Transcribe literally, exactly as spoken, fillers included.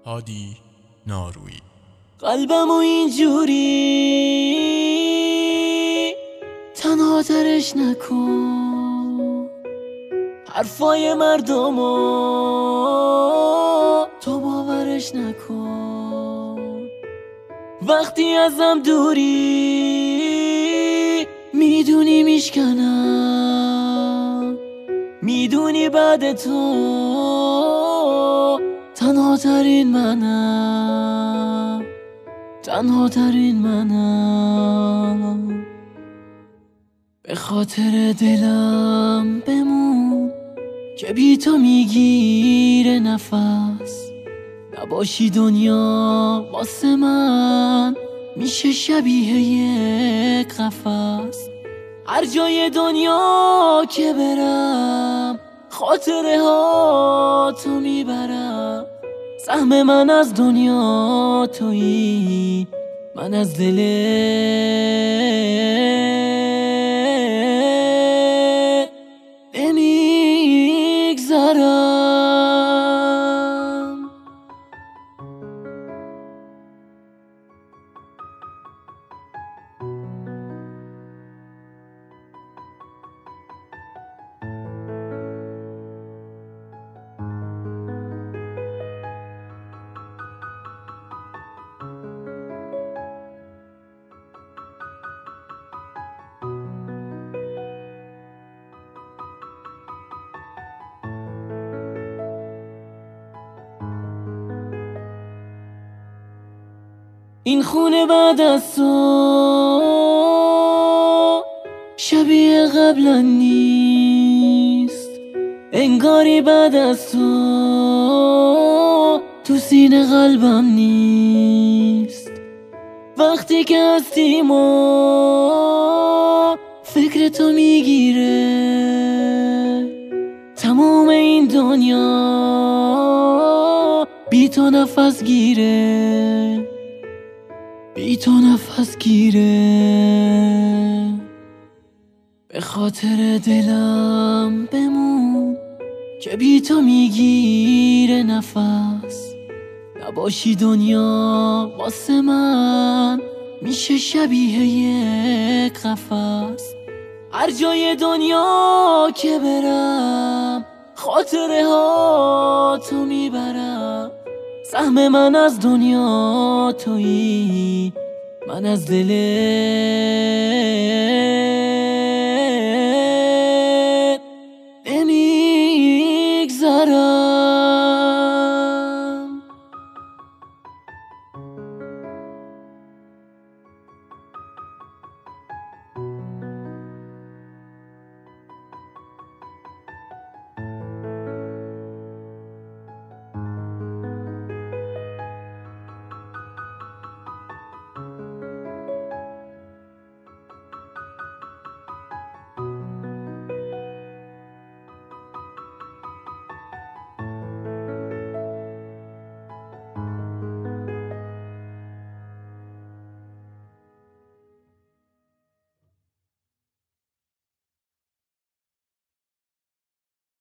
هادی نارویی. قلبمو اینجوری تنها ترش نکن، حرفای مردمو تو باورش نکن. وقتی ازم دوری میدونی میشکنم، میدونی بعد تو تنها ترین منم، تنها ترین منم. به خاطر دلم بمون که بی تو میگیره نفس، نباشی دنیا واسه من میشه شبیه یک قفس. هر جای دنیا که برم خاطره ها تو میبرم. سهم من از دنیا تویی، من از دلت نمیگذرم. این خونه بعد از تو شبیه قبلا نیست، انگاری بعد از تو تو سینه قلبم نیست. وقتی که هستیم و فکر تو میگیره تموم این دنیا، بی تو نفس گیره، بی تو نفس گیره. به خاطر دلم بمون که بی تو میگیره نفس، نباشی دنیا واسه من میشه شبیه یک قفس. هر جای دنیا که برم خاطره ها تو میبرم. سهم من از دنیا تویی، من از دلت